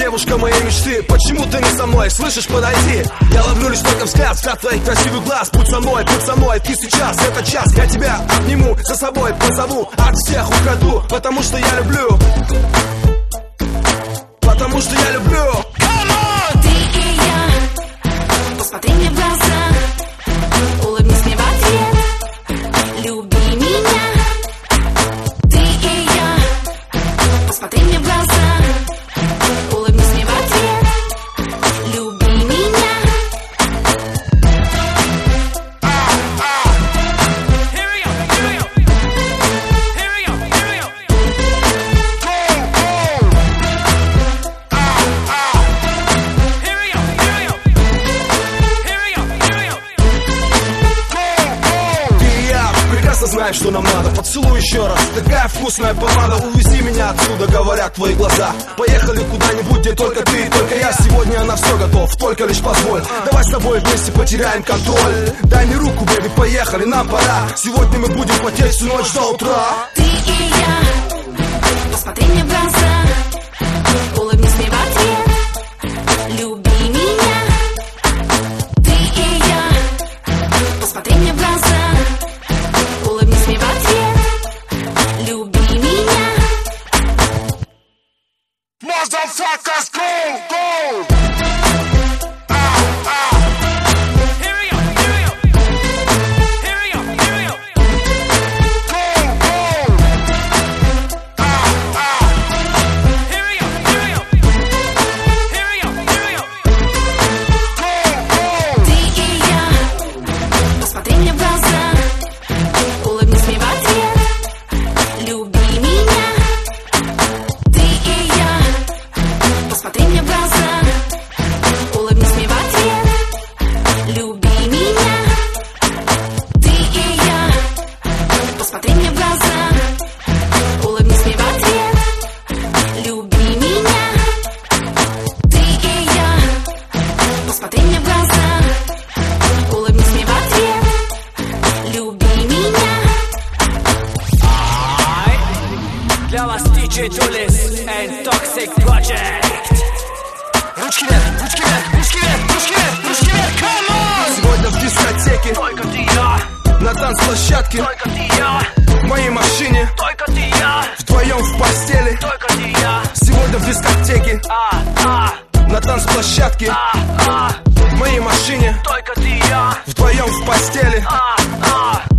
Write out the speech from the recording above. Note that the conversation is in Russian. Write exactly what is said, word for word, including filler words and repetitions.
девушка моей мечты. Почему ты не со мной, слышишь, подойди. Я ловлю лишь только взгляд, взгляд твоих красивых глаз. Будь со мной, будь со мной, ты сейчас, это час. Я тебя обниму, за собой позову, от всех украду, потому что я люблю. Потому что я люблю. Ты и я, посмотри мне в глаза, улыбнись мне в ответ, люби меня. Ты и я, посмотри мне в глаза, улыбнись мне в ответ, люби меня. Знаешь, что нам надо, поцелуй еще раз. Такая вкусная помада, увези меня отсюда, говорят твои глаза. Поехали куда-нибудь, где только ты, только я. Сегодня я на все готов, только лишь позволь. Давай с тобой вместе потеряем контроль. Дай мне руку, бэби, поехали, нам пора. Сегодня мы будем потеть всю ночь до утра. Ты и я, посмотри мне в глаза, улыбнись мне в ответ, люби меня. Ты и я, посмотри мне в глаза, улыбнись мне в ответ, люби меня. Motherfuckers, go, go! Посмотри мне в глаза, улыбнись мне в ответ, люби меня. Ты и я, посмотри мне в глаза, улыбнись мне в ответ, люби меня. Ты и я, посмотри мне в глаза, улыбнись мне в ответ, люби меня. Для вас диджей Julius and Toxic Project. Ручки вверх, ручки вверх, ручки вверх, ручки вверх, ручки вверх, come on! Сегодня в дискотеке, только ты и я, на танцплощадке, только ты и я, в моей машине, только ты и я, вдвоем в постели, только ты и я. Сегодня в дискотеке, а, а, на танцплощадке, а, а, в моей машине, только ты и я, вдвоем в постели, а, а.